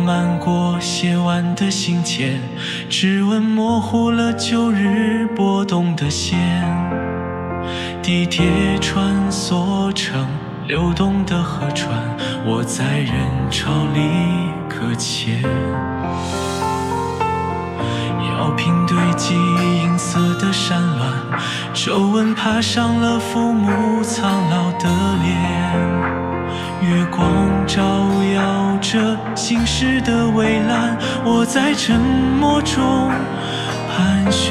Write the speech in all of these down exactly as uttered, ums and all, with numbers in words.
漫过写完的信笺，指纹模糊了旧日拨动的线。地铁穿梭成流动的河川，我在人潮里搁浅。药瓶堆积银色的山峦，皱纹爬上了父母苍老的脸。月光照耀着心事的蔚蓝，我在沉默中盘旋。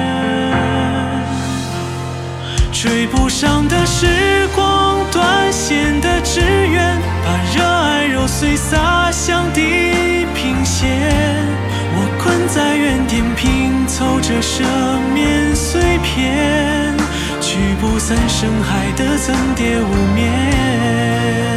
追不上的时光，断线的志愿，把热爱揉碎洒向地平线。我困在原点，拼凑着赦免碎片，聚不散深海的层叠无眠。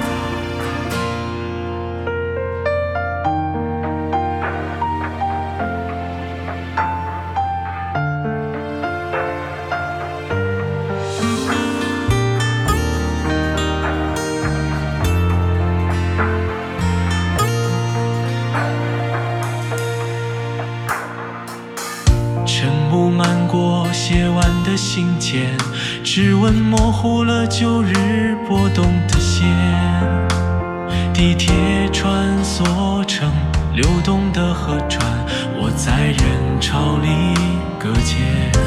晨雾漫过写完的信笺，指纹模糊了旧日拨动的线。地铁穿梭成流动的河川，我在人潮里搁浅。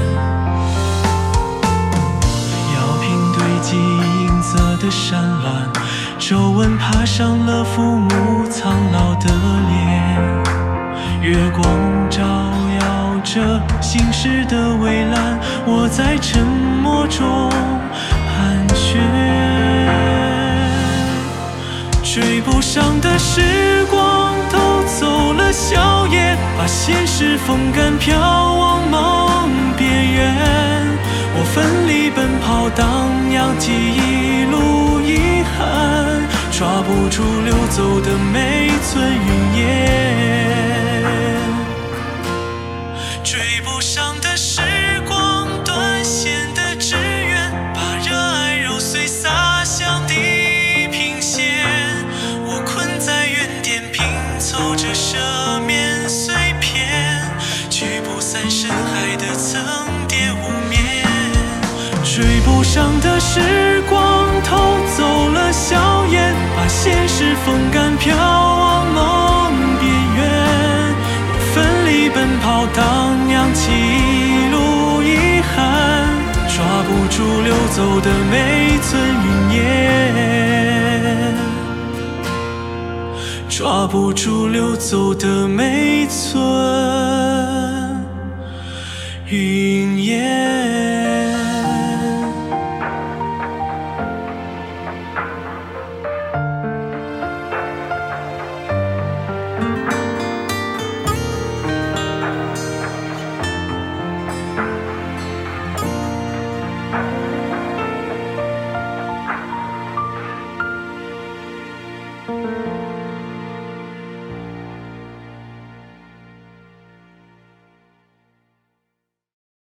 药瓶堆积银色的山峦，皱纹爬上了父母苍老的脸。月光照耀着心事的蔚蓝，我在沉默中盘旋。追不上的时光偷走了笑颜，把现实风干飘往梦边缘。我奋力奔跑，荡漾记忆路遗憾，抓不住流走的每寸云烟。追不上的时光，断线的志愿，把热爱揉碎洒向地平线。我困在原点，拼凑着赦免碎片，聚不散深海的层叠无眠。追不上的时光偷走了笑颜，把现实风干飘往梦边缘。我奋力奔跑，荡漾起一路遗憾，抓不住流走的每寸云烟，抓不住流走的每寸云烟。